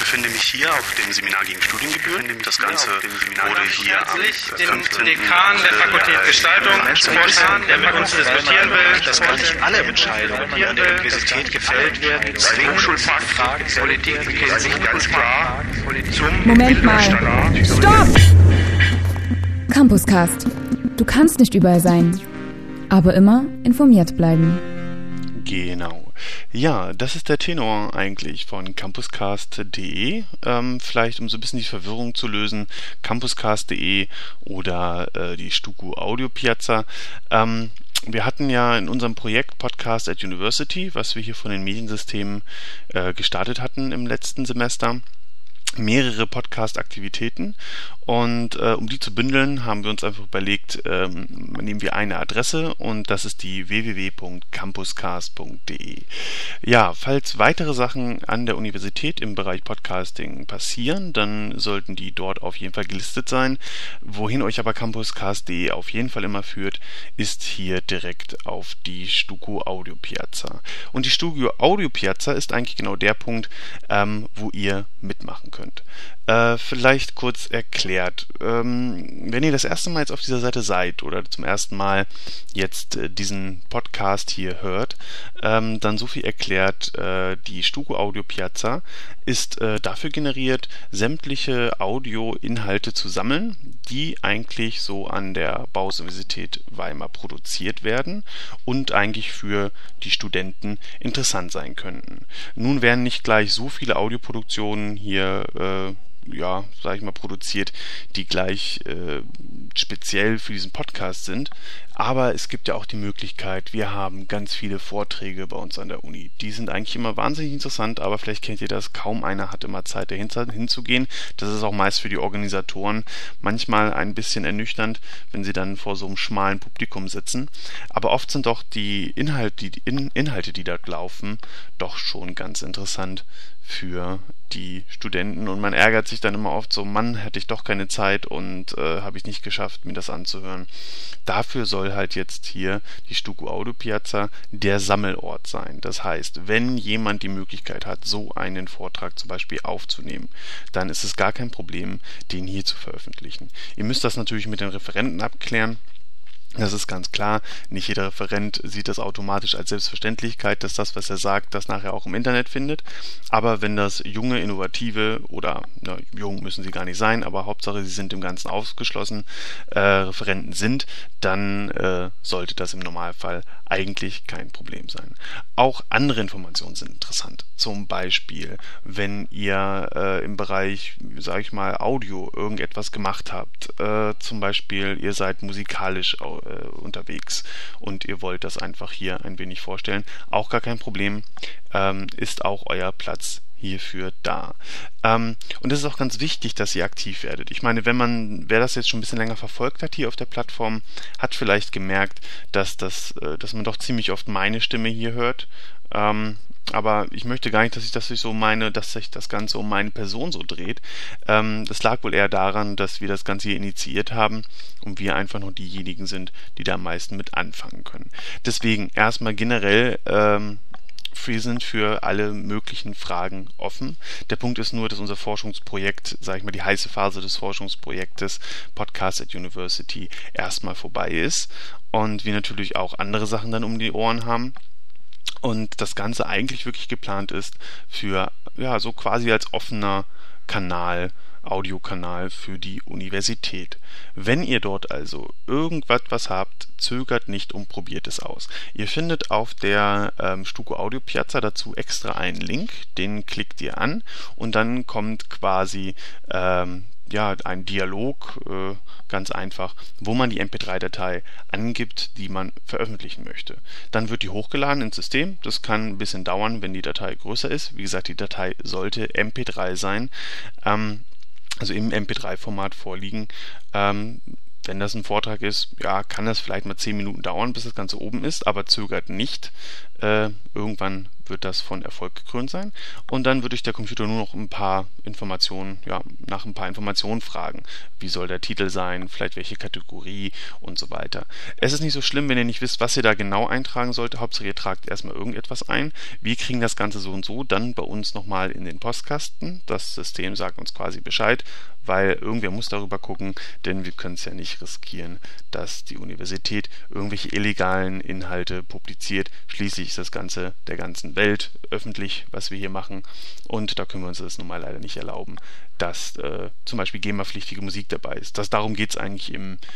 befinde mich hier auf dem Seminar gegen Studiengebühren. Das Ganze wurde hier am 15. Dekan der Fakultät Gestaltung vorstellen, der mit uns diskutieren will, dass gar nicht alle Entscheidungen an der Universität gefällt werden. Hochschulfragen, Politik, nicht ganz klar. Moment mal. Stopp! Campuscast. Du kannst nicht überall sein, aber immer informiert bleiben. Genau. Ja, das ist der Tenor eigentlich von campuscast.de. Vielleicht um so ein bisschen die Verwirrung zu lösen, campuscast.de oder die STUKO Audio Piazza. Wir hatten ja in unserem Projekt Podcast at University, was wir hier von den Mediensystemen gestartet hatten im letzten Semester, mehrere Podcast-Aktivitäten und um die zu bündeln, haben wir uns einfach überlegt, nehmen wir eine Adresse und das ist die www.campuscast.de. Ja, falls weitere Sachen an der Universität im Bereich Podcasting passieren, dann sollten die dort auf jeden Fall gelistet sein. Wohin euch aber campuscast.de auf jeden Fall immer führt, ist hier direkt auf die STUKO Audio Piazza. Und die STUKO Audio Piazza ist eigentlich genau der Punkt, wo ihr mitmachen könnt. Vielleicht kurz erklärt, wenn ihr das erste Mal jetzt auf dieser Seite seid oder zum ersten Mal jetzt diesen Podcast hier hört, dann so viel erklärt, die STUKO Audio Piazza ist dafür generiert, sämtliche Audioinhalte zu sammeln, die eigentlich so an der Bauhaus-Universität Weimar produziert werden und eigentlich für die Studenten interessant sein könnten. Nun werden nicht gleich so viele Audioproduktionen hier produziert, die gleich speziell für diesen Podcast sind. Aber es gibt ja auch die Möglichkeit, wir haben ganz viele Vorträge bei uns an der Uni. Die sind eigentlich immer wahnsinnig interessant, aber vielleicht kennt ihr das, kaum einer hat immer Zeit, dahin hinzugehen. Das ist auch meist für die Organisatoren manchmal ein bisschen ernüchternd, wenn sie dann vor so einem schmalen Publikum sitzen. Aber oft sind doch die Inhalte, die dort laufen, doch schon ganz interessant für die Studenten und man ärgert sich dann immer oft so, Mann, hätte ich doch keine Zeit und habe ich nicht geschafft, mir das anzuhören. Dafür soll halt jetzt hier die STUKO Audio Piazza der Sammelort sein. Das heißt, wenn jemand die Möglichkeit hat, so einen Vortrag zum Beispiel aufzunehmen, dann ist es gar kein Problem, den hier zu veröffentlichen. Ihr müsst das natürlich mit den Referenten abklären. Das ist ganz klar, nicht jeder Referent sieht das automatisch als Selbstverständlichkeit, dass das, was er sagt, das nachher auch im Internet findet. Aber wenn das junge, innovative oder, jung müssen sie gar nicht sein, aber Hauptsache sie sind im Ganzen ausgeschlossen, Referenten sind, dann sollte das im Normalfall eigentlich kein Problem sein. Auch andere Informationen sind interessant. Zum Beispiel, wenn ihr im Bereich, sage ich mal, Audio irgendetwas gemacht habt, zum Beispiel ihr seid musikalisch unterwegs und ihr wollt das einfach hier ein wenig vorstellen, auch gar kein Problem, ist auch euer Platz hierfür da. Und es ist auch ganz wichtig, dass ihr aktiv werdet. Ich meine, wer das jetzt schon ein bisschen länger verfolgt hat hier auf der Plattform, hat vielleicht gemerkt, dass man doch ziemlich oft meine Stimme hier hört. Aber ich möchte gar nicht, dass sich das Ganze um meine Person so dreht. Das lag wohl eher daran, dass wir das Ganze hier initiiert haben und wir einfach nur diejenigen sind, die da am meisten mit anfangen können. Deswegen erstmal generell wir sind für alle möglichen Fragen offen. Der Punkt ist nur, dass unser Forschungsprojekt, sage ich mal, die heiße Phase des Forschungsprojektes Podcast at University erstmal vorbei ist und wir natürlich auch andere Sachen dann um die Ohren haben. Und das Ganze eigentlich wirklich geplant ist für, so quasi als offener Audiokanal für die Universität. Wenn ihr dort also irgendwas habt, zögert nicht und probiert es aus. Ihr findet auf der STUKO Audio Piazza dazu extra einen Link, den klickt ihr an und dann kommt quasi ein Dialog, ganz einfach, wo man die MP3-Datei angibt, die man veröffentlichen möchte. Dann wird die hochgeladen ins System. Das kann ein bisschen dauern, wenn die Datei größer ist. Wie gesagt, die Datei sollte MP3 sein, also im MP3-Format vorliegen. Wenn das ein Vortrag ist, kann das vielleicht mal 10 Minuten dauern, bis das Ganze oben ist, aber zögert nicht. Irgendwann wird das von Erfolg gekrönt sein und dann wird euch der Computer nur noch nach ein paar Informationen fragen. Wie soll der Titel sein, vielleicht welche Kategorie und so weiter. Es ist nicht so schlimm, wenn ihr nicht wisst, was ihr da genau eintragen sollt. Hauptsache ihr tragt erstmal irgendetwas ein. Wir kriegen das Ganze so und so dann bei uns nochmal in den Postkasten. Das System sagt uns quasi Bescheid, weil irgendwer muss darüber gucken, denn wir können es ja nicht riskieren, dass die Universität irgendwelche illegalen Inhalte publiziert. Schließlich ist das Ganze der ganzen Welt öffentlich, was wir hier machen, und da können wir uns das nun mal leider nicht erlauben, dass zum Beispiel GEMA-pflichtige Musik dabei ist. Darum geht es eigentlich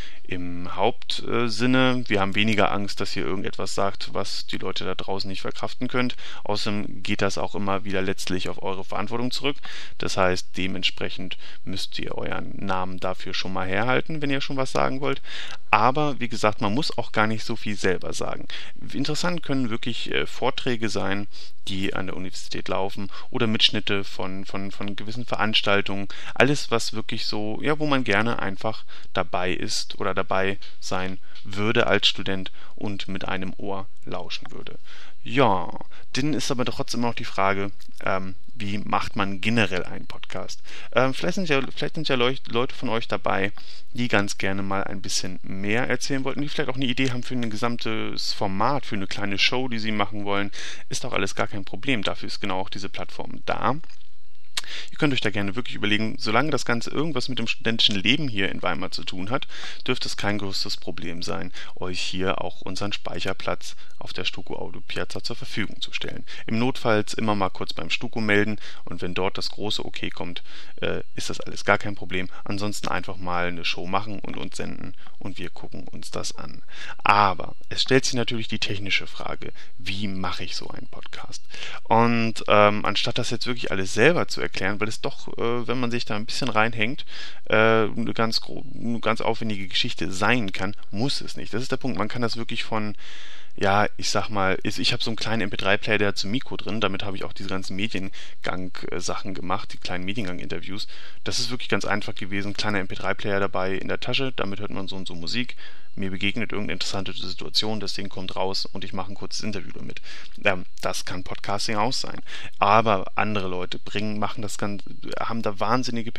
im Hauptsinne. Wir haben weniger Angst, dass ihr irgendetwas sagt, was die Leute da draußen nicht verkraften könnt. Außerdem geht das auch immer wieder letztlich auf eure Verantwortung zurück. Das heißt, dementsprechend müsst ihr euren Namen dafür schon mal herhalten, wenn ihr schon was sagen wollt. Aber wie gesagt, man muss auch gar nicht so viel selber sagen. Interessant können wirklich Vorträge sein, die an der Universität laufen, oder Mitschnitte von gewissen Veranstaltungen. Alles, was wirklich so, ja, wo man gerne einfach dabei ist oder dabei sein würde als Student und mit einem Ohr lauschen würde. Ja, dann ist aber trotzdem noch die Frage, wie macht man generell einen Podcast? Vielleicht sind ja Leute von euch dabei, die ganz gerne mal ein bisschen mehr erzählen wollten, die vielleicht auch eine Idee haben für ein gesamtes Format, für eine kleine Show, die sie machen wollen. Ist doch alles gar kein Problem. Dafür ist genau auch diese Plattform da. Ihr könnt euch da gerne wirklich überlegen, solange das Ganze irgendwas mit dem studentischen Leben hier in Weimar zu tun hat, dürfte es kein größtes Problem sein, euch hier auch unseren Speicherplatz auf der Stuco Audio Piazza zur Verfügung zu stellen. Im Notfalls immer mal kurz beim Stuco melden, und wenn dort das große Okay kommt, ist das alles gar kein Problem. Ansonsten einfach mal eine Show machen und uns senden und wir gucken uns das an. Aber es stellt sich natürlich die technische Frage, wie mache ich so einen Podcast? Und anstatt das jetzt wirklich alles selber zu erklären, weil es doch, wenn man sich da ein bisschen reinhängt, eine ganz aufwendige Geschichte sein kann, muss es nicht. Das ist der Punkt. Man kann das wirklich von, ja, ich sag mal, ich habe so einen kleinen MP3-Player, der hat so ein Mikro drin, damit habe ich auch diese ganzen Mediengang-Sachen gemacht, die kleinen Mediengang-Interviews. Das ist wirklich ganz einfach gewesen, kleiner MP3-Player dabei in der Tasche, damit hört man so und so Musik. Mir begegnet irgendeine interessante Situation, das Ding kommt raus und ich mache ein kurzes Interview damit. Das kann Podcasting auch sein. Aber andere Leute machen das ganz, haben da wahnsinnige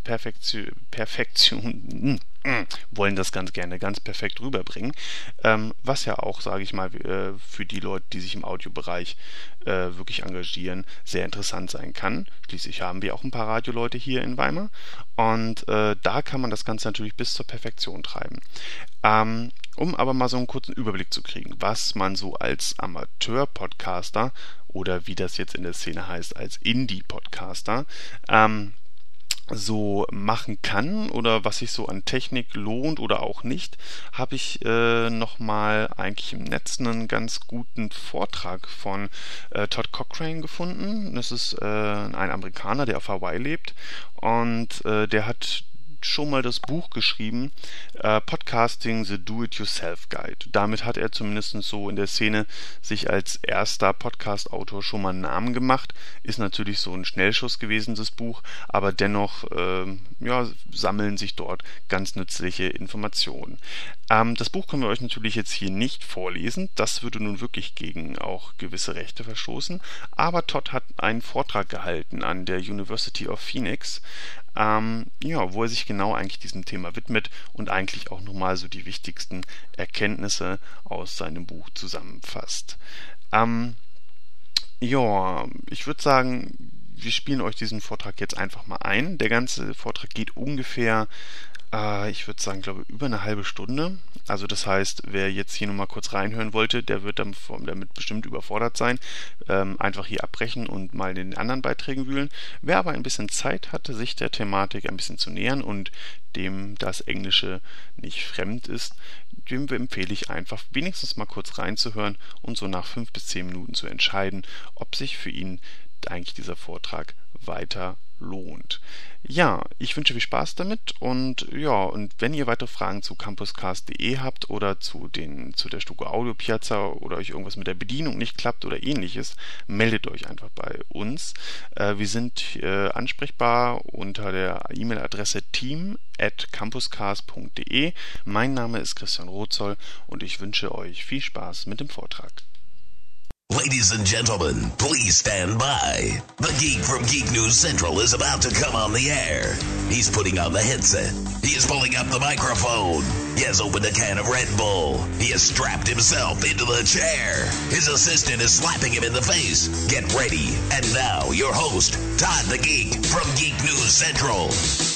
Perfektion, wollen das ganz gerne ganz perfekt rüberbringen, was ja auch, sage ich mal, für die Leute, die sich im Audiobereich wirklich engagieren, sehr interessant sein kann. Schließlich haben wir auch ein paar Radioleute hier in Weimar, und da kann man das Ganze natürlich bis zur Perfektion treiben. Um aber mal so einen kurzen Überblick zu kriegen, was man so als Amateur-Podcaster oder wie das jetzt in der Szene heißt, als Indie-Podcaster so machen kann oder was sich so an Technik lohnt oder auch nicht, habe ich nochmal eigentlich im Netz einen ganz guten Vortrag von Todd Cochrane gefunden. Das ist ein Amerikaner, der auf Hawaii lebt, und der hat schon mal das Buch geschrieben, Podcasting the Do-It-Yourself Guide. Damit hat er zumindest so in der Szene sich als erster Podcast-Autor schon mal einen Namen gemacht. Ist natürlich so ein Schnellschuss gewesen, das Buch, aber dennoch sammeln sich dort ganz nützliche Informationen. Das Buch können wir euch natürlich jetzt hier nicht vorlesen, das würde nun wirklich gegen auch gewisse Rechte verstoßen, aber Todd hat einen Vortrag gehalten an der University of Phoenix, wo er sich genau eigentlich diesem Thema widmet und eigentlich auch nochmal so die wichtigsten Erkenntnisse aus seinem Buch zusammenfasst. Ich würde sagen, wir spielen euch diesen Vortrag jetzt einfach mal ein. Der ganze Vortrag geht ungefähr, ich würde sagen, glaube über eine halbe Stunde. Also das heißt, wer jetzt hier nochmal kurz reinhören wollte, der wird damit bestimmt überfordert sein. Einfach hier abbrechen und mal in den anderen Beiträgen wühlen. Wer aber ein bisschen Zeit hatte, sich der Thematik ein bisschen zu nähern und dem das Englische nicht fremd ist, dem empfehle ich einfach wenigstens mal kurz reinzuhören und so nach 5 bis 10 Minuten zu entscheiden, ob sich für ihn eigentlich dieser Vortrag weiter lohnt. Ja, ich wünsche viel Spaß damit, und wenn ihr weitere Fragen zu campuscast.de habt oder zu der Stuco Audio Piazza oder euch irgendwas mit der Bedienung nicht klappt oder ähnliches, meldet euch einfach bei uns. Wir sind ansprechbar unter der E-Mail-Adresse team@campuscast.de. Mein Name ist Christian Rozoll und ich wünsche euch viel Spaß mit dem Vortrag. Ladies and gentlemen, please stand by. The geek from Geek News Central is about to come on the air. He's putting on the headset. He is pulling up the microphone. He has opened a can of Red Bull. He has strapped himself into the chair. His assistant is slapping him in the face. Get ready. And now, your host, Todd the Geek from Geek News Central.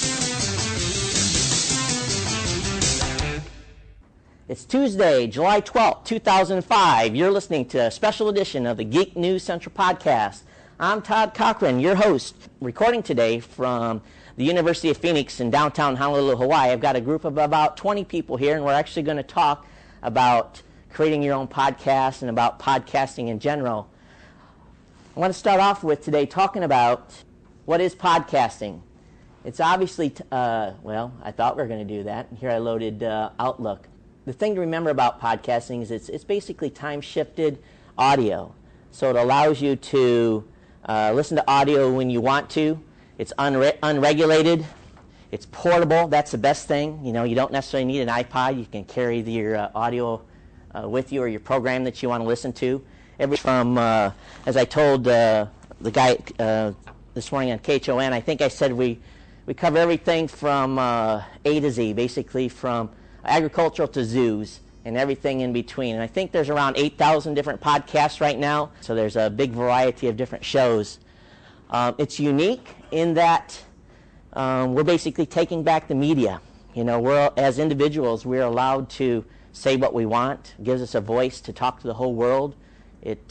It's Tuesday, July 12th, 2005. You're listening to a special edition of the Geek News Central podcast. I'm Todd Cochran, your host, recording today from the University of Phoenix in downtown Honolulu, Hawaii. I've got a group of about 20 people here, and we're actually going to talk about creating your own podcast and about podcasting in general. I want to start off with today talking about what is podcasting. It's obviously, I thought we were going to do that. Here I loaded Outlook. The thing to remember about podcasting is it's basically time-shifted audio. So it allows you to listen to audio when you want to. It's unregulated. It's portable. That's the best thing. You know, you don't necessarily need an iPod. You can carry your audio with you or your program that you want to listen to. As I told the guy this morning on KHON, I think I said we cover everything from A to Z, basically from agricultural to zoos and everything in between. And I think there's around 8,000 different podcasts right now, so there's a big variety of different shows. It's unique in that we're basically taking back the media. You know, as individuals, we're allowed to say what we want. It gives us a voice to talk to the whole world. It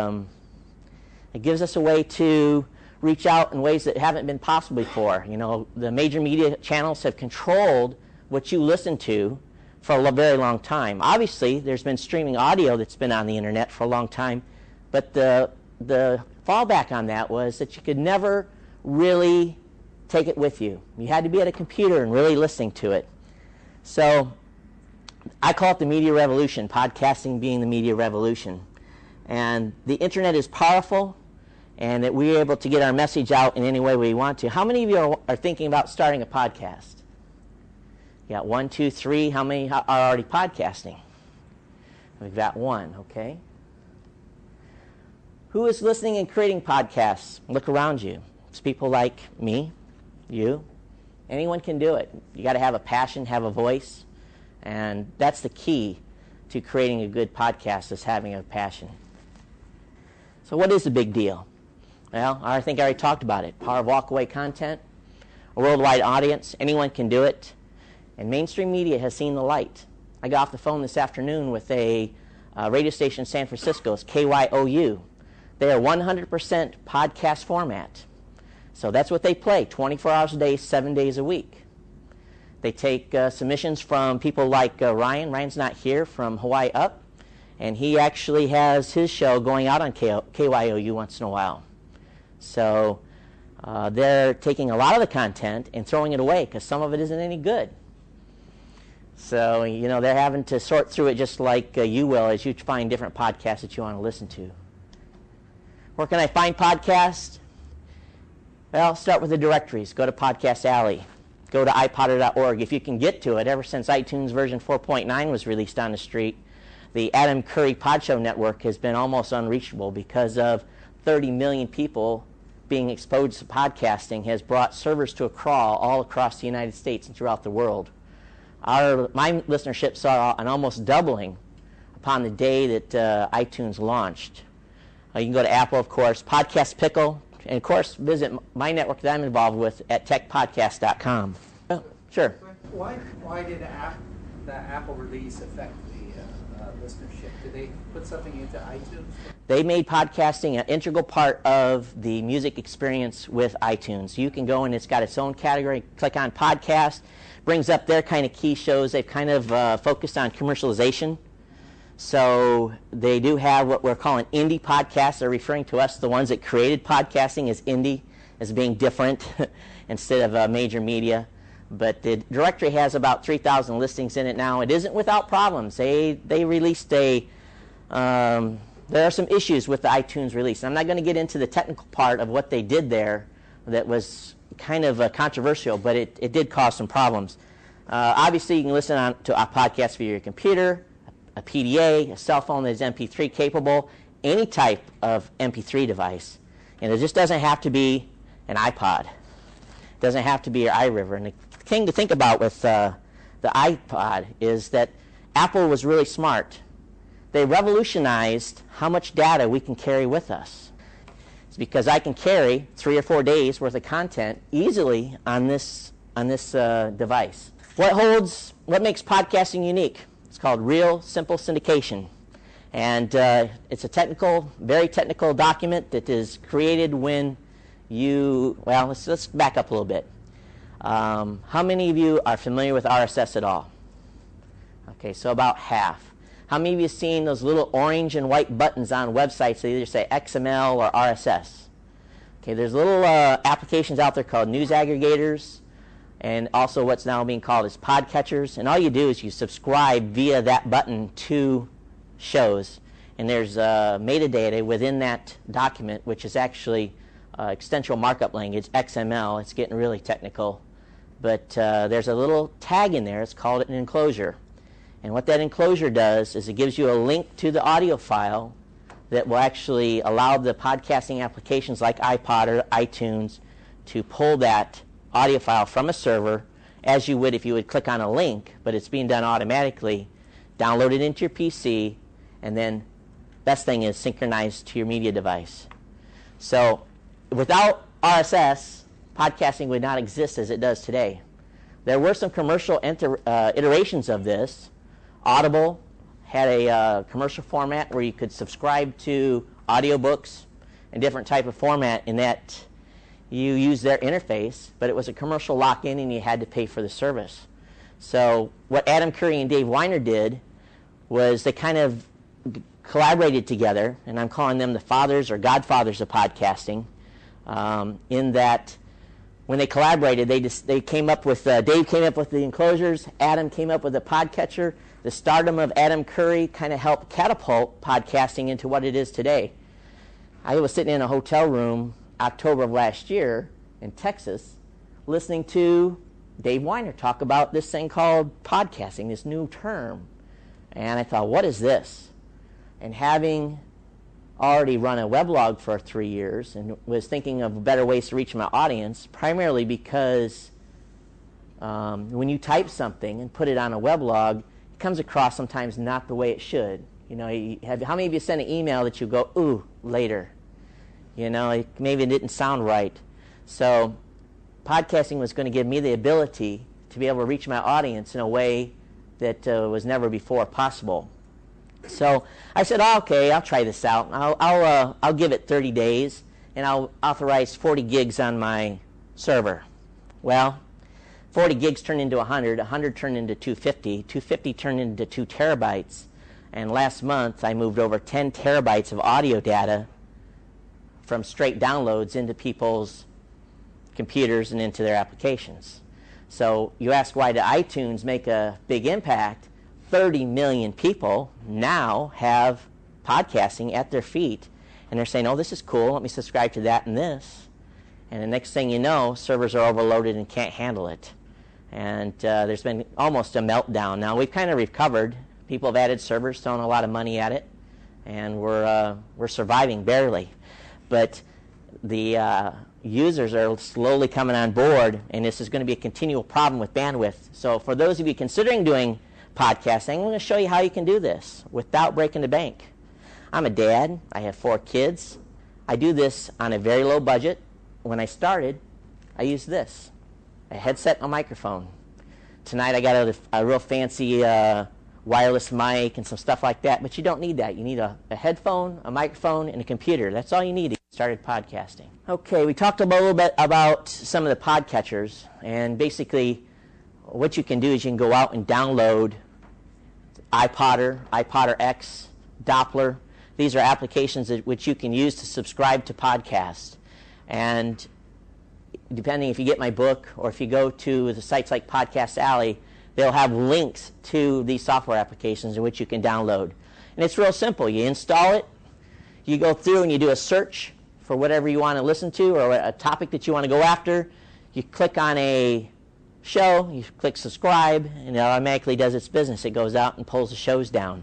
gives us a way to reach out in ways that haven't been possible before. You know, the major media channels have controlled what you listen to for a very long time. Obviously, there's been streaming audio that's been on the internet for a long time, but the fallback on that was that you could never really take it with you. You had to be at a computer and really listening to it. So I call it the media revolution, podcasting being the media revolution. And the internet is powerful, and that we're able to get our message out in any way we want to. How many of you are thinking about starting a podcast? You got 1, 2, 3. How many are already podcasting? We've got 1, okay. Who is listening and creating podcasts? Look around you. It's people like me, you. Anyone can do it. You got to have a passion, have a voice, and that's the key to creating a good podcast, is having a passion. So what is the big deal? Well, I think I already talked about it. Power of walkaway content, a worldwide audience, anyone can do it. And mainstream media has seen the light. I got off the phone this afternoon with a radio station in San Francisco. It's KYOU. They are 100% podcast format. So that's what they play, 24 hours a day, 7 days a week. They take submissions from people like Ryan. Ryan's not here, from Hawaii Up. And he actually has his show going out on KYOU once in a while. So they're taking a lot of the content and throwing it away because some of it isn't any good. So, you know, they're having to sort through it just like you will as you find different podcasts that you want to listen to. Where can I find podcasts? Well, start with the directories. Go to Podcast Alley. Go to iPodder.org if you can get to it. Ever since iTunes version 4.9 was released on the street, the Adam Curry Podshow Network has been almost unreachable because of 30 million people being exposed to podcasting has brought servers to a crawl all across the United States and throughout the world. My listenership saw an almost doubling upon the day that iTunes launched. You can go to Apple, of course, Podcast Pickle, and of course visit my network that I'm involved with at techpodcast.com. Oh, sure. Why did the Apple release affect the listenership? Did they put something into iTunes? They made podcasting an integral part of the music experience with iTunes. You can go and it's got its own category, click on podcast, brings up their kind of key shows. They've kind of focused on commercialization. So they do have what we're calling indie podcasts. They're referring to us, the ones that created podcasting, as indie, as being different instead of major media. But the directory has about 3,000 listings in it now. It isn't without problems. They released there are some issues with the iTunes release. I'm not going to get into the technical part of what they did there that was kind of controversial, but it did cause some problems. Obviously, you can listen to a podcast via your computer, a PDA, a cell phone that is MP3 capable, any type of MP3 device. And it just doesn't have to be an iPod. It doesn't have to be your iRiver. And the thing to think about with the iPod is that Apple was really smart. They revolutionized how much data we can carry with us. It's because I can carry 3 or 4 days worth of content easily on this device. What makes podcasting unique? It's called Real Simple Syndication. And it's a very technical document that is created when let's back up a little bit. How many of you are familiar with RSS at all? Okay, so about half. How many of you have seen those little orange and white buttons on websites that either say XML or RSS? Okay, there's little applications out there called news aggregators, and also what's now being called as podcatchers. And all you do is you subscribe via that button to shows, and there's metadata within that document, which is actually extensional markup language, XML. It's getting really technical, but there's a little tag in there. It's called an enclosure, and what that enclosure does is it gives you a link to the audio file that will actually allow the podcasting applications like iPod or iTunes to pull that audio file from a server as you would if you would click on a link, but it's being done automatically, download it into your PC, and then best thing is synchronized to your media device. So without RSS, podcasting would not exist as it does today. There were some commercial iterations of this. Audible had a commercial format where you could subscribe to audiobooks in different type of format in that you use their interface, but it was a commercial lock-in and you had to pay for the service. So what Adam Curry and Dave Weiner did was they kind of collaborated together, and I'm calling them the fathers or godfathers of podcasting, in that when they collaborated, they came up with, Dave came up with the enclosures, Adam came up with the podcatcher. The stardom of Adam Curry kind of helped catapult podcasting into what it is today. I was sitting in a hotel room October of last year in Texas listening to Dave Weiner talk about this thing called podcasting, this new term. And I thought, what is this? And having already run a weblog for 3 years and was thinking of better ways to reach my audience, primarily because when you type something and put it on a weblog, it comes across sometimes not the way it should. You know, how many of you send an email that you go, ooh, later? You know, maybe it didn't sound right. So podcasting was going to give me the ability to be able to reach my audience in a way that was never before possible. So I said, oh, okay, I'll try this out. I'll give it 30 days, and I'll authorize 40 gigs on my server. Well, 40 gigs turned into 100, 100 turned into 250, 250 turned into 2 terabytes, and last month I moved over 10 terabytes of audio data from straight downloads into people's computers and into their applications. So you ask, why did iTunes make a big impact? 30 million people now have podcasting at their feet, and they're saying, oh, this is cool, let me subscribe to that and this. And the next thing you know, servers are overloaded and can't handle it. And there's been almost a meltdown. Now, we've kind of recovered. People have added servers, thrown a lot of money at it, and we're surviving barely. But the users are slowly coming on board, and this is going to be a continual problem with bandwidth. So for those of you considering doing podcasting, I'm going to show you how you can do this without breaking the bank. I'm a dad. I have 4 kids. I do this on a very low budget. When I started, I used this, a headset and a microphone. Tonight I got a real fancy wireless mic and some stuff like that, but you don't need that. You need a headphone, a microphone, and a computer. That's all you need to get started podcasting. Okay, we talked a little bit about some of the podcatchers, and basically what you can do is you can go out and download iPodder, iPodder X, Doppler. These are applications which you can use to subscribe to podcasts. And depending if you get my book or if you go to the sites like Podcast Alley, they'll have links to these software applications in which you can download. And it's real simple. You install it, you go through and you do a search for whatever you want to listen to or a topic that you want to go after. You click on a show, you click subscribe, and it automatically does its business. It goes out and pulls the shows down.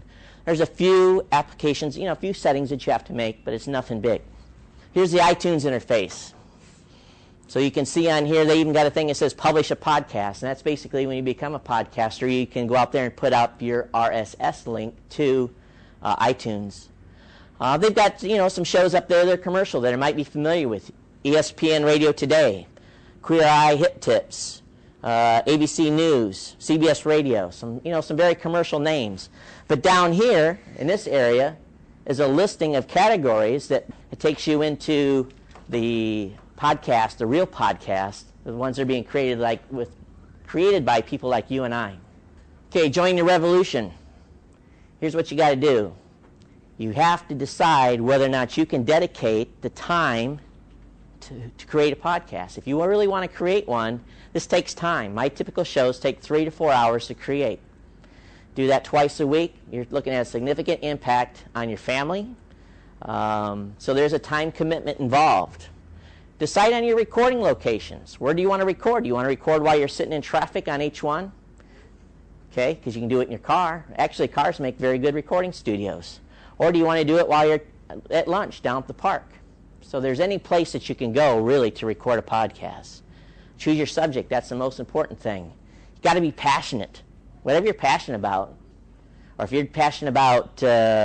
There's a few applications, a few settings that you have to make, but it's nothing big. Here's the iTunes interface. So you can see on here, they even got a thing that says publish a podcast. And that's basically when you become a podcaster, you can go out there and put up your RSS link to iTunes. They've got, some shows up there that are commercial that I might be familiar with. ESPN Radio Today, Queer Eye Hit Tips, ABC News, CBS Radio, some very commercial names. But down here in this area is a listing of categories that it takes you into the podcast, the real podcast, the ones that are being created by people like you and I. Okay, join the revolution. Here's what you got to do. You have to decide whether or not you can dedicate the time to create a podcast. If you really want to create one, this takes time. My typical shows take 3 to 4 hours to create. Do that twice a week. You're looking at a significant impact on your family. So there's a time commitment involved. Decide on your recording locations. Where do you want to record? Do you want to record while you're sitting in traffic on H1? Okay, because you can do it in your car. Actually, cars make very good recording studios. Or do you want to do it while you're at lunch down at the park? So there's any place that you can go, really, to record a podcast. Choose your subject. That's the most important thing. You've got to be passionate. Whatever you're passionate about, or if you're passionate about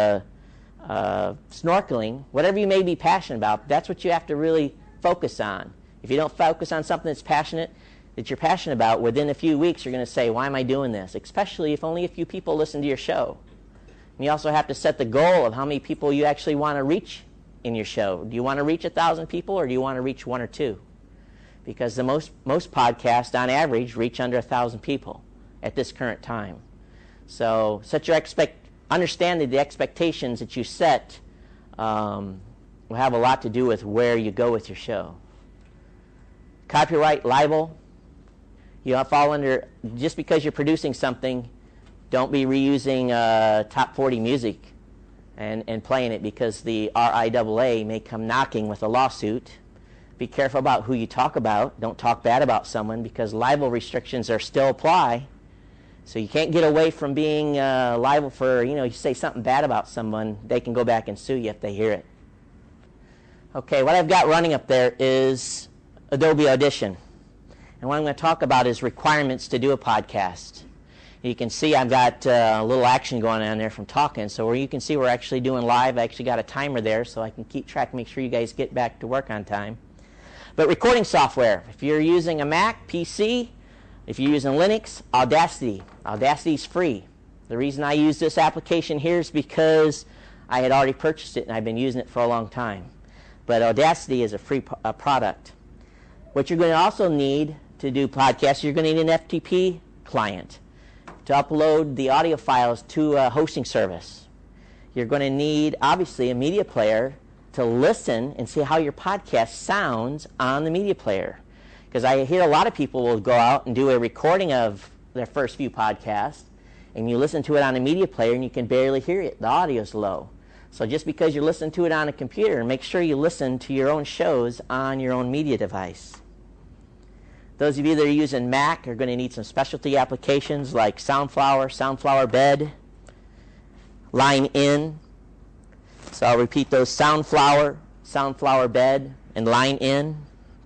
snorkeling, whatever you may be passionate about, that's what you have to really focus on. If you don't focus on something that you're passionate about, within a few weeks you're going to say, why am I doing this? Especially if only a few people listen to your show. And you also have to set the goal of how many people you actually want to reach in your show. Do you want to reach 1,000 people, or do you want to reach 1 or 2? Because the most podcasts, on average, reach under 1,000 people at this current time. So understand that the expectations that you set will have a lot to do with where you go with your show. Copyright, libel, you fall under, just because you're producing something, don't be reusing top 40 music and playing it, because the RIAA may come knocking with a lawsuit. Be careful about who you talk about. Don't talk bad about someone, because libel restrictions are still apply. So you can't get away from being liable for, you say something bad about someone, they can go back and sue you if they hear it. Okay, what I've got running up there is Adobe Audition. And what I'm going to talk about is requirements to do a podcast. You can see I've got a little action going on there from talking. So where you can see we're actually doing live, I actually got a timer there so I can keep track, make sure you guys get back to work on time. But recording software, if you're using a Mac, PC, if you're using Linux, Audacity. Audacity's free. The reason I use this application here is because I had already purchased it and I've been using it for a long time. But Audacity is a free product. What you're going to also need to do podcasts, you're going to need an FTP client to upload the audio files to a hosting service. You're going to need, obviously, a media player to listen and see how your podcast sounds on the media player. Because I hear a lot of people will go out and do a recording of their first few podcasts, and you listen to it on a media player and you can barely hear it. The audio's low. So just because you listen to it on a computer, make sure you listen to your own shows on your own media device. Those of you that are using Mac are going to need some specialty applications like Soundflower Bed, Line In. So I'll repeat those: Soundflower Bed, and Line In.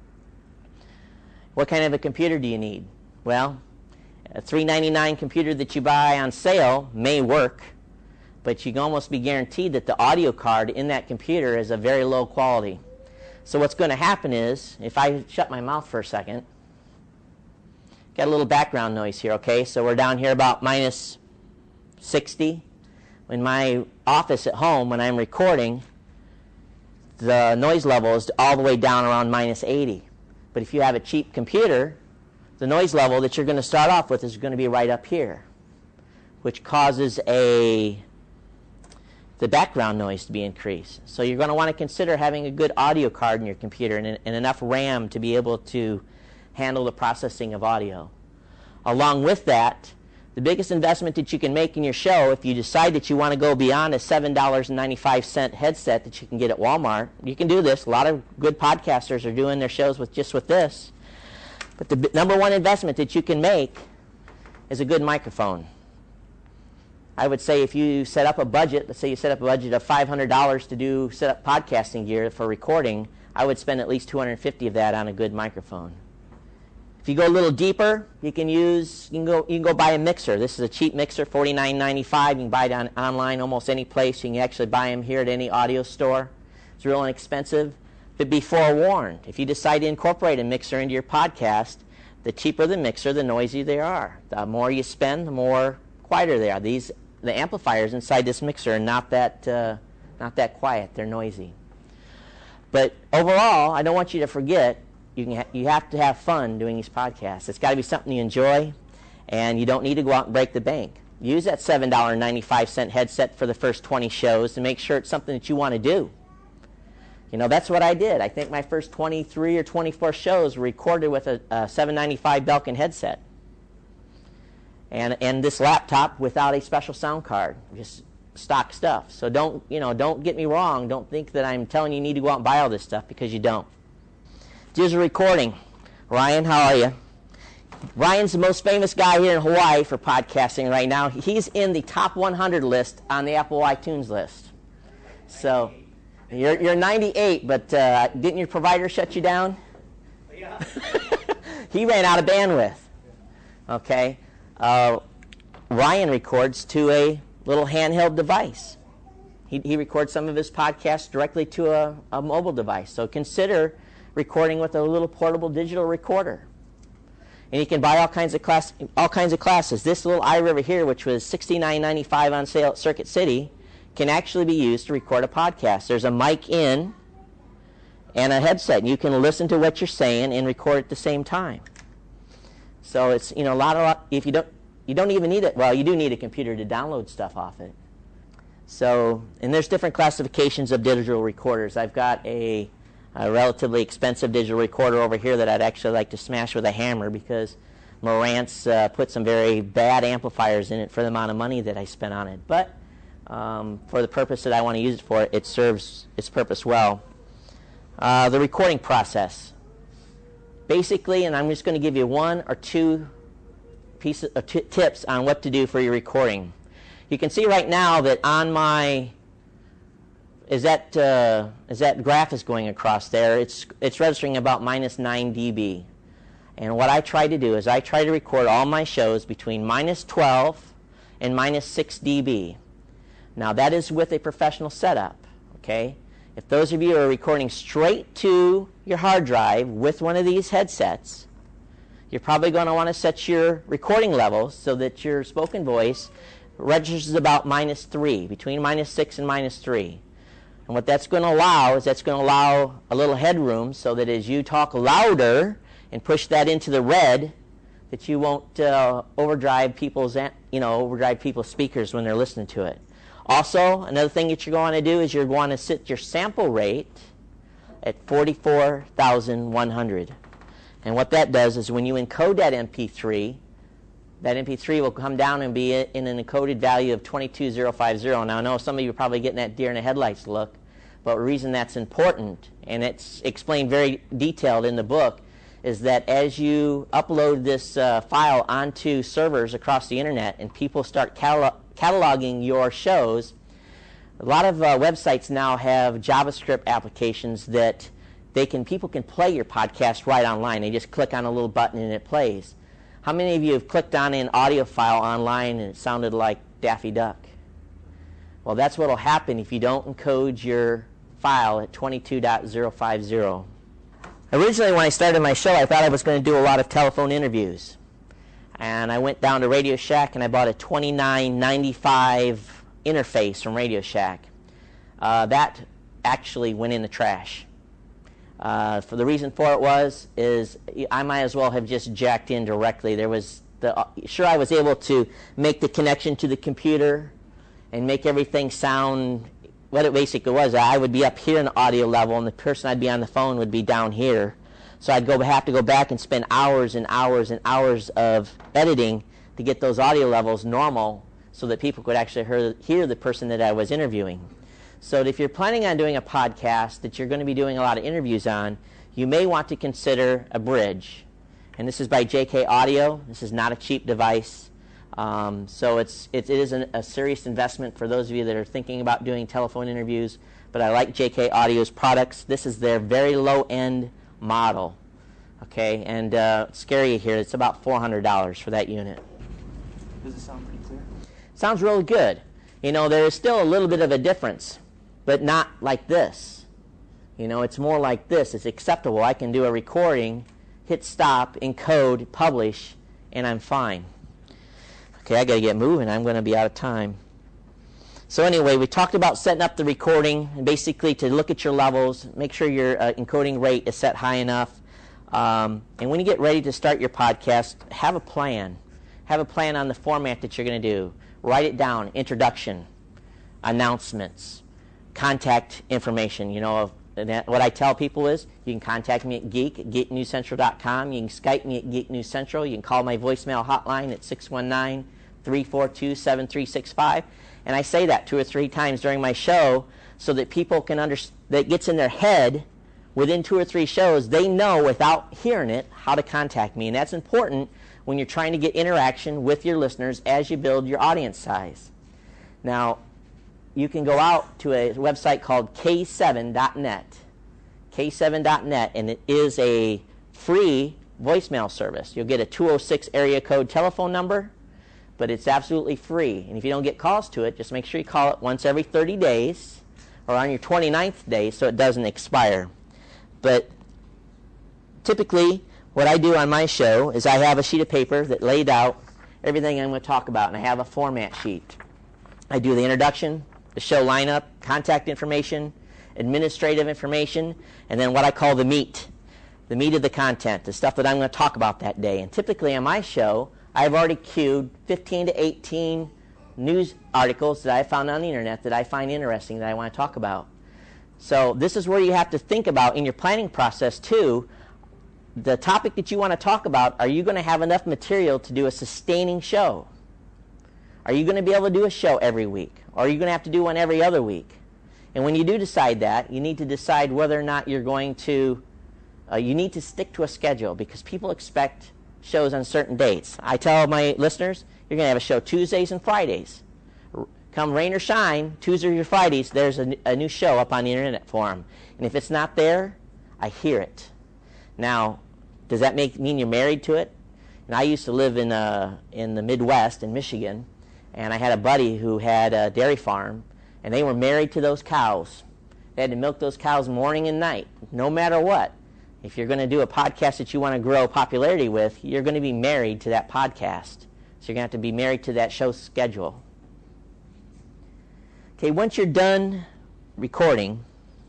What kind of a computer do you need? Well, a $399 computer that you buy on sale may work, but you can almost be guaranteed that the audio card in that computer is of very low quality. So what's going to happen is, if I shut my mouth for a second, got a little background noise here, okay? So we're down here about minus 60. In my office at home, when I'm recording, the noise level is all the way down around minus 80. But if you have a cheap computer, the noise level that you're going to start off with is going to be right up here, which causes the background noise to be increased. So you're going to want to consider having a good audio card in your computer and enough RAM to be able to handle the processing of audio. Along with that, the biggest investment that you can make in your show, if you decide that you want to go beyond a $7.95 headset that you can get at Walmart, you can do this. A lot of good podcasters are doing their shows with this. But the number one investment that you can make is a good microphone. I would say if you set up a budget, let's say you set up a budget of $500 to set up podcasting gear for recording, I would spend at least $250 of that on a good microphone. If you go a little deeper, you can go buy a mixer. This is a cheap mixer, $49.95. You can buy it online almost any place. You can actually buy them here at any audio store. It's real inexpensive. But be forewarned, if you decide to incorporate a mixer into your podcast, the cheaper the mixer, the noisier they are. The more you spend, the more quieter they are. The amplifiers inside this mixer are not that quiet. They're noisy. But overall, I don't want you to forget, you have to have fun doing these podcasts. It's got to be something you enjoy, and you don't need to go out and break the bank. Use that $7.95 headset for the first 20 shows to make sure it's something that you want to do. That's what I did. I think my first 23 or 24 shows were recorded with a $7.95 Belkin headset. And this laptop without a special sound card, just stock stuff. So don't get me wrong. Don't think that I'm telling you need to go out and buy all this stuff, because you don't. Here's a recording. Ryan, how are you? Ryan's the most famous guy here in Hawaii for podcasting right now. He's in the top 100 list on the Apple iTunes list. So you're 98, but didn't your provider shut you down? Yeah. He ran out of bandwidth. Okay. Ryan records to a little handheld device. He records some of his podcasts directly to a mobile device. So consider recording with a little portable digital recorder. And you can buy all kinds of classes. This little iRiver here, which was $69.95 on sale at Circuit City, can actually be used to record a podcast. There's a mic in and a headset, and you can listen to what you're saying and record at the same time. So it's a lot. If you don't even need it. Well, you do need a computer to download stuff off it. So, and there's different classifications of digital recorders. I've got a relatively expensive digital recorder over here that I'd actually like to smash with a hammer, because Marantz put some very bad amplifiers in it for the amount of money that I spent on it. But for the purpose that I want to use it for, it serves its purpose well. The recording process. Basically, and I'm just going to give you one or two pieces of tips on what to do for your recording. You can see right now that on my as that graph is going across there, it's registering about minus 9 dB. And what I try to do is I try to record all my shows between minus 12 and minus 6 dB. Now that is with a professional setup, okay? If those of you are recording straight to your hard drive with one of these headsets, you're probably going to want to set your recording levels so that your spoken voice registers about minus 3, between minus 6 and minus 3. And what that's going to allow is that's going to allow a little headroom so that as you talk louder and push that into the red, that you won't overdrive people's speakers when they're listening to it. Also, another thing that you're going to do is you're going to set your sample rate at 44,100. And what that does is when you encode that MP3 will come down and be in an encoded value of 22050. Now, I know some of you are probably getting that deer in the headlights look, but the reason that's important, and it's explained very detailed in the book, is that as you upload this file onto servers across the internet and people start cataloging your shows, a lot of websites now have JavaScript applications that people can play your podcast right online. They just click on a little button and it plays. How many of you have clicked on an audio file online and it sounded like Daffy Duck? Well, that's what will happen if you don't encode your file at 22.050. Originally, when I started my show, I thought I was going to do a lot of telephone interviews. And I went down to Radio Shack and I bought a $29.95 interface from Radio Shack. That actually went in the trash. For the reason for it is I might as well have just jacked in directly. I was able to make the connection to the computer and make everything sound what it basically was. I would be up here in the audio level, and the person I'd be on the phone would be down here. So I'd have to go back and spend hours and hours and hours of editing to get those audio levels normal, so that people could actually hear the person that I was interviewing. So if you're planning on doing a podcast that you're going to be doing a lot of interviews on, you may want to consider a bridge. And this is by JK Audio. This is not a cheap device. So it is a serious investment for those of you that are thinking about doing telephone interviews. But I like JK Audio's products. This is their very low-end model. Okay, and scary here, it's about $400 for that unit. Does it sound pretty clear? Sounds really good. There is still a little bit of a difference, but not like this. It's more like this. It's acceptable. I can do a recording, hit stop, encode, publish, and I'm fine. Okay, I got to get moving. I'm going to be out of time. So anyway, we talked about setting up the recording, and basically to look at your levels, make sure your encoding rate is set high enough. And when you get ready to start your podcast, have a plan. Have a plan on the format that you're going to do. Write it down. Introduction, announcements, contact information. What I tell people is you can contact me at geeknewscentral.com. You can Skype me at Geek News Central. You can call my voicemail hotline at 619-342-7365. And I say that 2 or 3 times during my show so that people can understand, that gets in their head within 2 or 3 shows, they know without hearing it how to contact me. And that's important when you're trying to get interaction with your listeners as you build your audience size. Now, you can go out to a website called k7.net. k7.net, and it is a free voicemail service. You'll get a 206 area code telephone number, but it's absolutely free. And if you don't get calls to it, just make sure you call it once every 30 days or on your 29th day so it doesn't expire. But typically, what I do on my show is I have a sheet of paper that laid out everything I'm going to talk about, and I have a format sheet. I do the introduction, the show lineup, contact information, administrative information, and then what I call the meat of the content, the stuff that I'm going to talk about that day. And typically on my show, I've already queued 15 to 18 news articles that I found on the internet that I find interesting that I want to talk about. So this is where you have to think about in your planning process too, the topic that you want to talk about, are you going to have enough material to do a sustaining show? Are you going to be able to do a show every week? Or are you going to have to do one every other week? And when you do decide that, you need to decide whether or not you're going to, you need to stick to a schedule because people expect shows on certain dates. I tell my listeners, you're going to have a show Tuesdays and Fridays. Come rain or shine, Tuesdays or Fridays, there's a new show up on the internet for them. And if it's not there, I hear it. Now, does that mean you're married to it? And I used to live in the Midwest in Michigan, and I had a buddy who had a dairy farm, and they were married to those cows. They had to milk those cows morning and night, no matter what. If you're going to do a podcast that you want to grow popularity with, you're going to be married to that podcast. So you're going to have to be married to that show schedule. Okay, once you're done recording,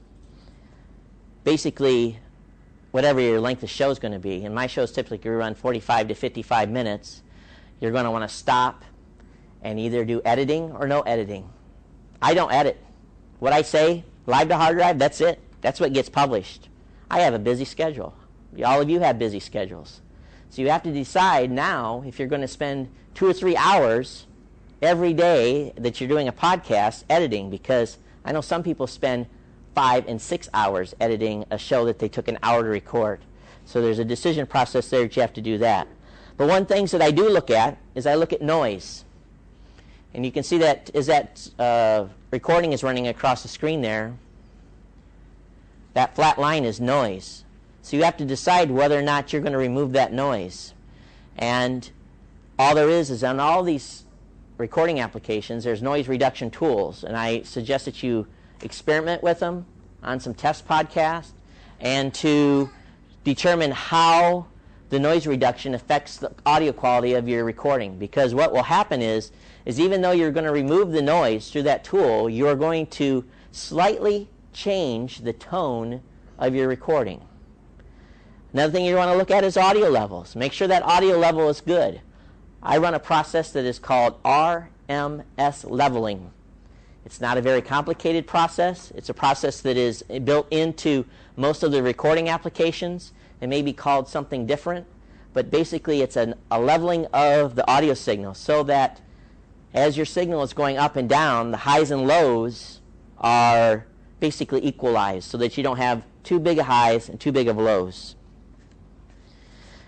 basically, whatever your length of show is going to be, and my shows typically run 45 to 55 minutes, you're going to want to stop and either do editing or no editing. I don't edit. What I say, live to hard drive, that's it. That's what gets published. I have a busy schedule. All of you have busy schedules. So you have to decide now if you're going to spend 2 or 3 hours every day that you're doing a podcast editing, because I know some people spend 5 and 6 hours editing a show that they took an hour to record. So there's a decision process there that you have to do that. But one thing that I do look at is I look at noise. And you can see that as that recording is running across the screen there, that flat line is noise. So you have to decide whether or not you're going to remove that noise. And all there is on all these recording applications, there's noise reduction tools. And I suggest that you experiment with them on some test podcasts and to determine how the noise reduction affects the audio quality of your recording. Because what will happen is even though you're going to remove the noise through that tool, you're going to slightly change the tone of your recording. Another thing you want to look at is audio levels. Make sure that audio level is good. I run a process that is called RMS leveling. It's not a very complicated process. It's a process that is built into most of the recording applications. It may be called something different, but basically it's a leveling of the audio signal so that as your signal is going up and down, the highs and lows are basically equalized so that you don't have too big of highs and too big of lows.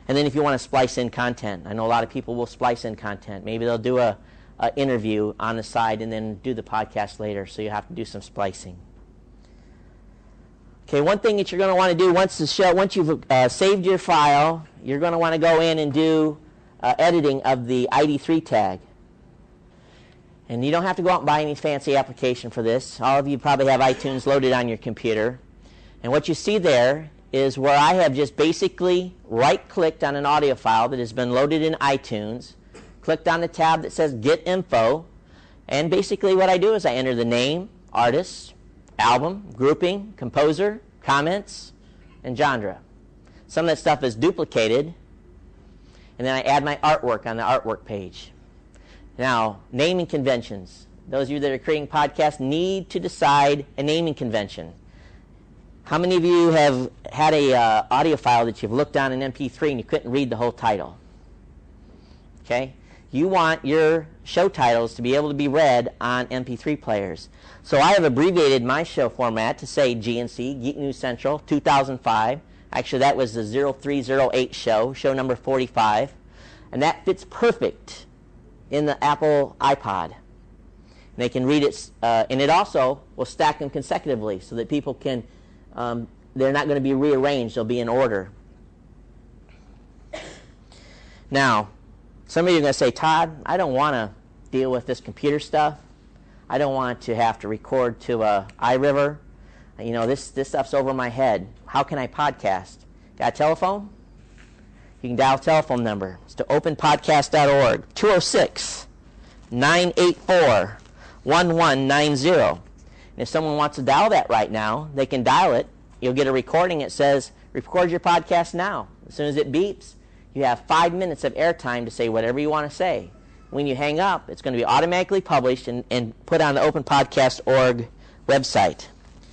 And then if you want to splice in content, I know a lot of people will splice in content. Maybe they'll do a interview on the side and then do the podcast later, so you have to do some splicing. Okay, one thing that you're going to want to do once you've saved your file, you're going to want to go in and do editing of the ID3 tag. And you don't have to go out and buy any fancy application for this. All of you probably have iTunes loaded on your computer. And what you see there is where I have just basically right-clicked on an audio file that has been loaded in iTunes, clicked on the tab that says Get Info, and basically what I do is I enter the name, artist, album, grouping, composer, comments, and genre. Some of that stuff is duplicated, and then I add my artwork on the artwork page. Now, naming conventions. Those of you that are creating podcasts need to decide a naming convention. How many of you have had a audio file that you've looked on in MP3 and you couldn't read the whole title? Okay? You want your show titles to be able to be read on MP3 players. So I have abbreviated my show format to say GNC, Geek News Central, 2005. Actually, that was the 0308 show number 45. And that fits perfect in the Apple iPod. And they can read it, and it also will stack them consecutively so that people can, they're not going to be rearranged, they'll be in order. Now, some of you are going to say, Todd, I don't want to deal with this computer stuff. I don't want to have to record to iRiver. You know, this stuff's over my head. How can I podcast? Got a telephone? You can dial a telephone number. It's to openpodcast.org, 206-984-1190. And if someone wants to dial that right now, they can dial it. You'll get a recording. It says, record your podcast now. As soon as it beeps, you have 5 minutes of airtime to say whatever you want to say. When you hang up, it's going to be automatically published and put on the openpodcast.org website.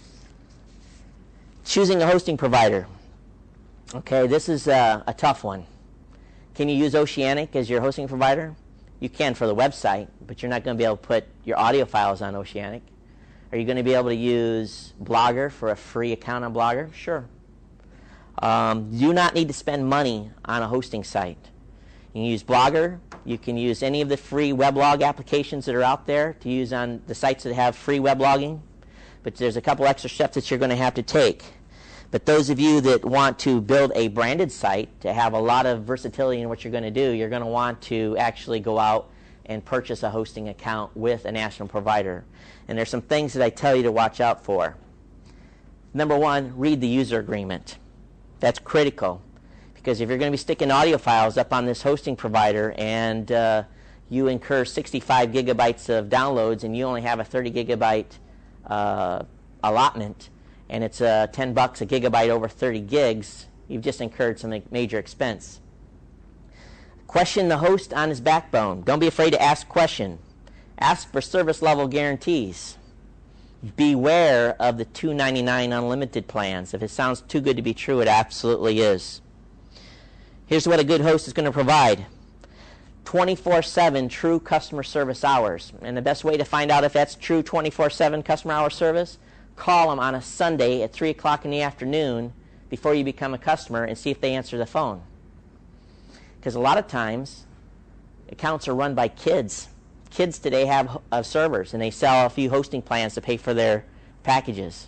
Choosing a hosting provider. Okay, this is a tough one. Can you use Oceanic as your hosting provider? You can for the website, but you're not going to be able to put your audio files on Oceanic. Are you going to be able to use Blogger for a free account on Blogger? Sure. You do not need to spend money on a hosting site. You can use Blogger. You can use any of the free weblog applications that are out there to use on the sites that have free weblogging. But there's a couple extra steps that you're going to have to take. But those of you that want to build a branded site to have a lot of versatility in what you're going to do, you're going to want to actually go out and purchase a hosting account with a national provider. And there's some things that I tell you to watch out for. Number one, read the user agreement. That's critical. Because if you're going to be sticking audio files up on this hosting provider and you incur 65 gigabytes of downloads and you only have a 30 gigabyte allotment, and it's $10 a gigabyte over 30 gigs, you've just incurred some major expense. Question the host on his backbone. Don't be afraid to ask a question. Ask for service level guarantees. Beware of the $2.99 unlimited plans. If it sounds too good to be true, it absolutely is. Here's what a good host is going to provide. 24/7 true customer service hours. And the best way to find out if that's true 24/7 customer hour service, call them on a Sunday at 3 o'clock in the afternoon before you become a customer and see if they answer the phone. Because a lot of times, accounts are run by kids. Kids today have servers, and they sell a few hosting plans to pay for their packages.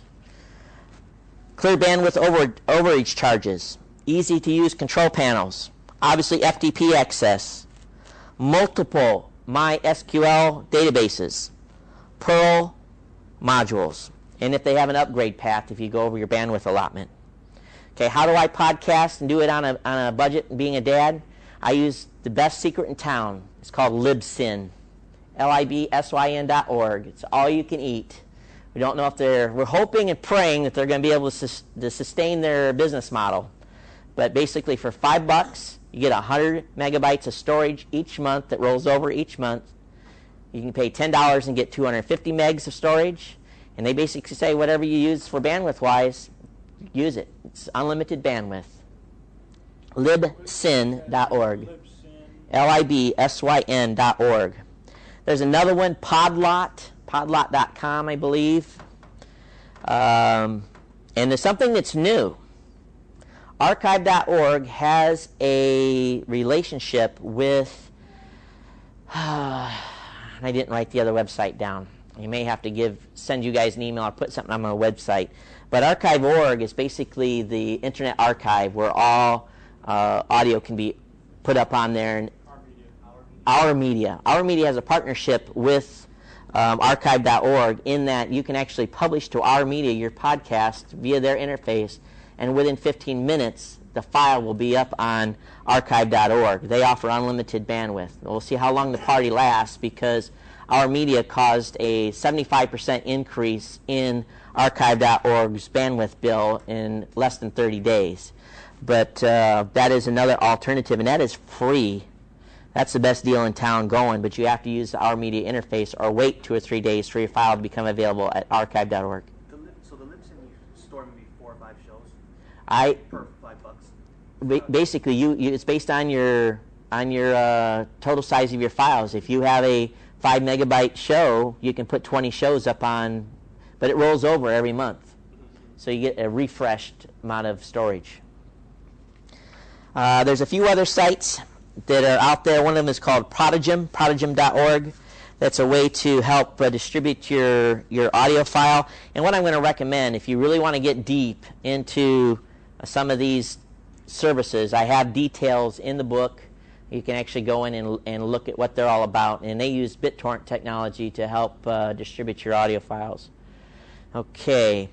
Clear bandwidth overage charges. Easy to use control panels. Obviously FTP access. Multiple MySQL databases. Perl modules. And if they have an upgrade path if you go over your bandwidth allotment. Okay, how do I podcast and do it on a budget and being a dad? I use the best secret in town. It's called Libsyn. libsyn.org. It's all you can eat. We don't know if we're hoping and praying that they're going to be able to sustain their business model. But basically for $5, you get 100 megabytes of storage each month that rolls over each month. You can pay $10 and get 250 megs of storage. And they basically say whatever you use for bandwidth-wise, use it. It's unlimited bandwidth. Libsyn.org. libsyn.org. There's another one, Podlot. Podlot.com, I believe. And there's something that's new. Archive.org has a relationship with, I didn't write the other website down. You may have to send you guys an email or put something on my website. But Archive.org is basically the Internet Archive where all audio can be put up on there. And Our Media has a partnership with Archive.org in that you can actually publish to Our Media your podcast via their interface, and within 15 minutes the file will be up on Archive.org. They offer unlimited bandwidth. We'll see how long the party lasts, because Our Media caused a 75% increase in Archive.org's bandwidth bill in less than 30 days. But that is another alternative, and that is free. That's the best deal in town going, but you have to use the Our Media interface or wait 2 or 3 days for your file to become available at archive.org. So the Libsyn you store maybe 4 or 5 shows for $5? Basically, it's based on your total size of your files. If you have a 5 megabyte show, you can put 20 shows up on, but it rolls over every month. So you get a refreshed amount of storage. There's a few other sites that are out there. One of them is called prodigem.org. That's a way to help distribute your audio file. And what I'm going to recommend, if you really want to get deep into some of these services, I have details in the book. You can actually go in and look at what they're all about. And they use BitTorrent technology to help distribute your audio files. Okay.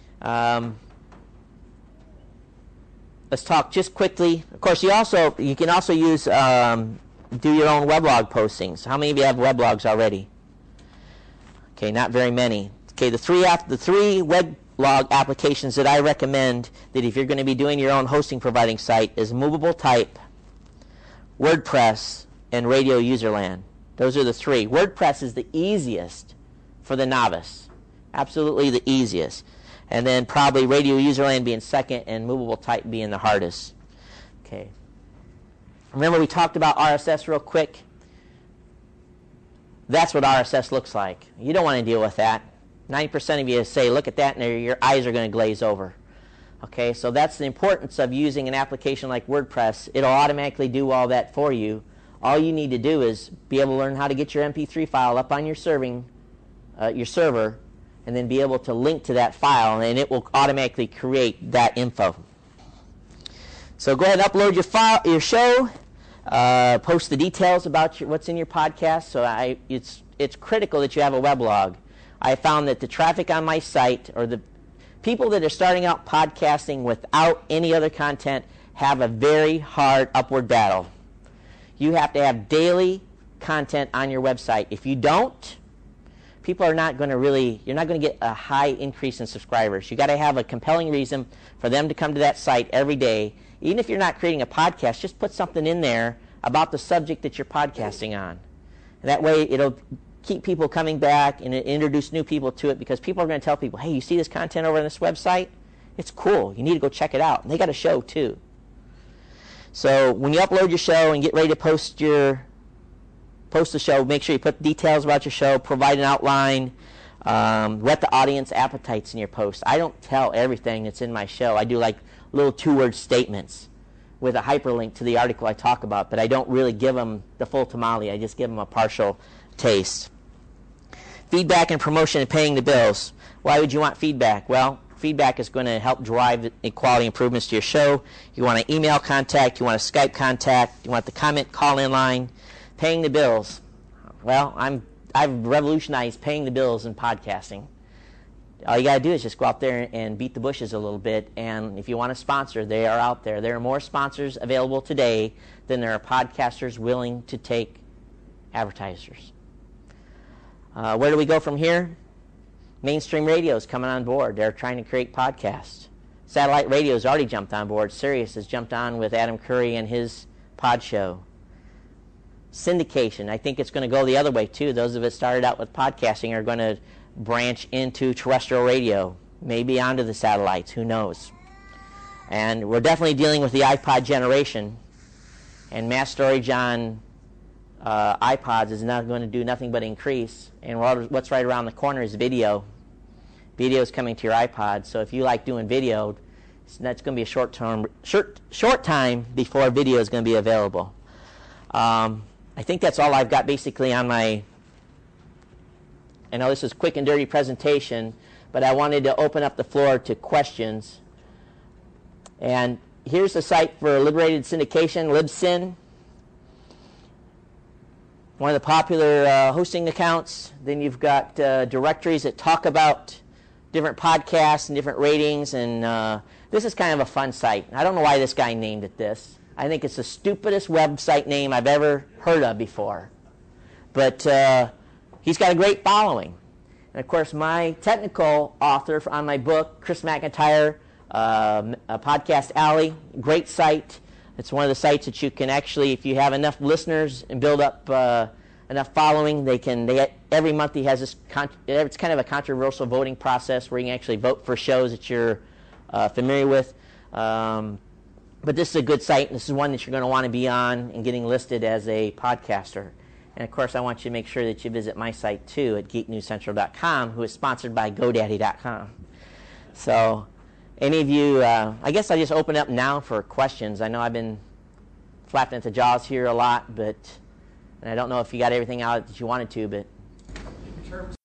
Let's talk just quickly. Of course, you can also use do your own weblog postings. How many of you have weblogs already? Okay, not very many. Okay, the three weblog applications that I recommend that if you're going to be doing your own hosting providing site is Movable Type, WordPress, and Radio Userland. Those are the three. WordPress is the easiest for the novice. Absolutely the easiest. And then probably Radio Userland being second and Movable Type being the hardest. Okay. Remember we talked about RSS real quick? That's what RSS looks like. You don't want to deal with that. 90% of you say, look at that, and your eyes are going to glaze over. Okay, so that's the importance of using an application like WordPress. It'll automatically do all that for you. All you need to do is be able to learn how to get your MP3 file up on your server, and then be able to link to that file, and it will automatically create that info. So go ahead and upload your show, post the details about what's in your podcast. So it's critical that you have a weblog. I found that the traffic on my site, or the people that are starting out podcasting without any other content, have a very hard upward battle. You have to have daily content on your website. If you don't, people are not going to you're not going to get a high increase in subscribers. You got to have a compelling reason for them to come to that site every day. Even if you're not creating a podcast, just put something in there about the subject that you're podcasting on. And that way it'll keep people coming back and introduce new people to it, because people are going to tell people, hey, you see this content over on this website? It's cool. You need to go check it out. And they got a show too. So when you upload your show and get ready to post the show, make sure you put details about your show, provide an outline, let the audience appetites in your post. I don't tell everything that's in my show. I do like little 2-word statements with a hyperlink to the article I talk about, but I don't really give them the full tamale. I just give them a partial taste. Feedback and promotion and paying the bills. Why would you want feedback? Well, feedback is going to help drive the quality improvements to your show. You want an email contact, you want a Skype contact, you want the comment call-in line. Paying the bills. Well, I've revolutionized paying the bills in podcasting. All you got to do is just go out there and beat the bushes a little bit, and if you want a sponsor, they are out there. There are more sponsors available today than there are podcasters willing to take advertisers. Where do we go from here? Mainstream radio is coming on board. They're trying to create podcasts. Satellite radio has already jumped on board. Sirius has jumped on with Adam Curry and his pod show. Syndication, I think it's going to go the other way too. Those of us started out with podcasting are going to branch into terrestrial radio, maybe onto the satellites, who knows. And we're definitely dealing with the iPod generation, and mass storage on iPods is not going to do nothing but increase. And what's right around the corner is video. Video is coming to your iPod, so if you like doing video, So that's going to be a short time before video is going to be available. I think that's all I've got basically on my. I know this is a quick and dirty presentation, but I wanted to open up the floor to questions. And here's the site for Liberated Syndication, Libsyn. One of the popular hosting accounts. Then you've got directories that talk about different podcasts and different ratings. And this is kind of a fun site. I don't know why this guy named it this. I think it's the stupidest website name I've ever heard of before. But he's got a great following. And of course, my technical author on my book, Chris McIntyre, Podcast Alley, great site. It's one of the sites that you can actually, if you have enough listeners and build up enough following, every month he has this, it's kind of a controversial voting process where you can actually vote for shows that you're familiar with. But this is a good site, and this is one that you're going to want to be on and getting listed as a podcaster. And of course, I want you to make sure that you visit my site too at geeknewscentral.com, who is sponsored by GoDaddy.com. So any of you, I guess I just open up now for questions. I know I've been flapping at the jaws here a lot, and I don't know if you got everything out that you wanted to, but